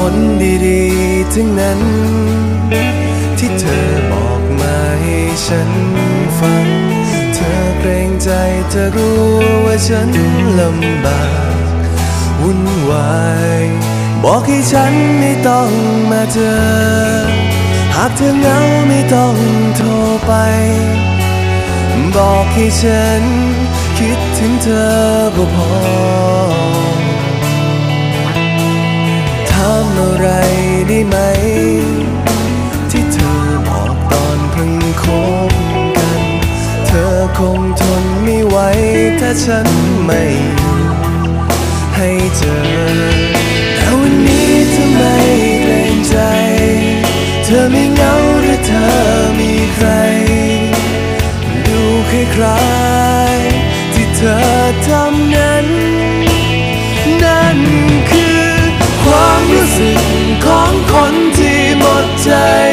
ลดีๆทั้งนั้นที่เธอบอกมาให้ฉันฟังเธอเกรงใจเธอรู้ว่าฉันลำบากวุ่นวายบอกให้ฉันไม่ต้องมาเจอหากเธอเหงาไม่ต้องโทรไปบอกให้ฉันคิดถึงเธอก็พอถามอะไรได้ไหมที่เธอบอกตอนเพิ่งคบกันเธอคงทนไม่ไหวถ้าฉันไม่ให้เจอแต่วันนี้เธอไม่เกรงใจเธอไม่เหงาหรือเธอมีใครดูคล้ายๆที่เธอทำนั้นนั่นคือความรู้สึกของคนที่หมดใจ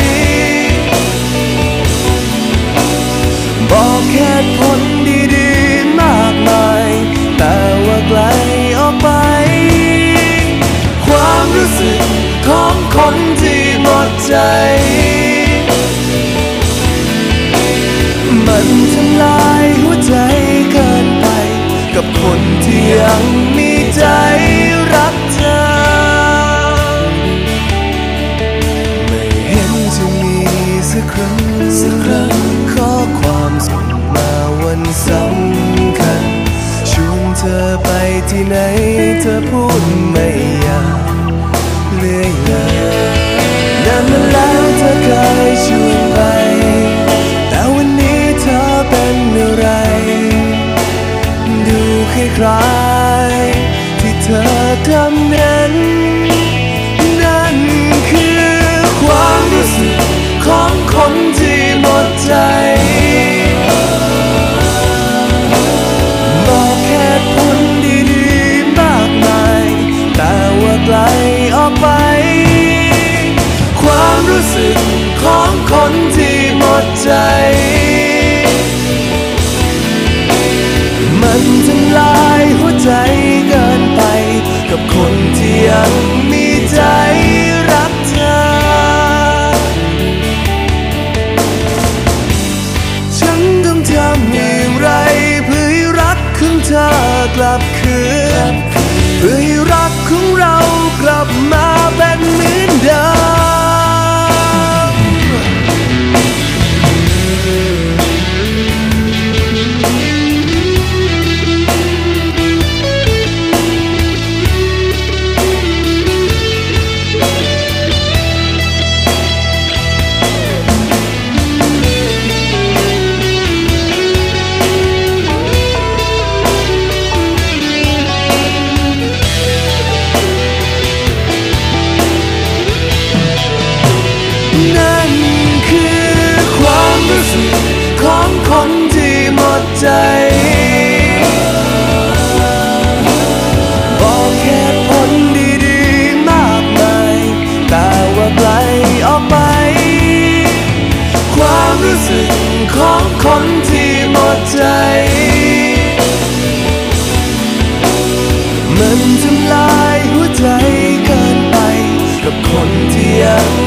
บอกเหตุผลดีๆมากมายแต่ว่าไกลออกไปความรู้สึกของคนที่หมดใจมันทำลายหัวใจเกินไปกับคนที่ยังมีใจรักเธอไม่เห็นจะมีสักครั้งข้อความส่งมาวันสำคัญชวนเธอไปที่ไหนเธอพูดไม่อยากเลื่อยเลยนานมาแล้วเธอเคยชวนไปแต่วันนี้เธอเป็นอะไรดูคล้ายๆที่เธอทำนั้นนั่นคือความรู้สึกของคนที่หมดใจบอกเหตุผลดีๆมากมายแต่ว่าไกลออกไปความรู้สึกของคนที่หมดใจมันทำลายหัวใจเกินไปกับคนที่ยังมีใจรักเธอฉันต้องทำอย่างไรเพื่อให้รักของเธอกลับคืนเพื่อให้รักของเรากลับมาเป็นเหมือนเดิมนั่นคือความรู้สึกของคนที่หมดใจบอกเหตุผลดีๆมากมายแต่ว่าไกลออกไปความรู้สึกของคนที่หมดใจมันทำลายหัวใจเกินไปกับคนที่ยัง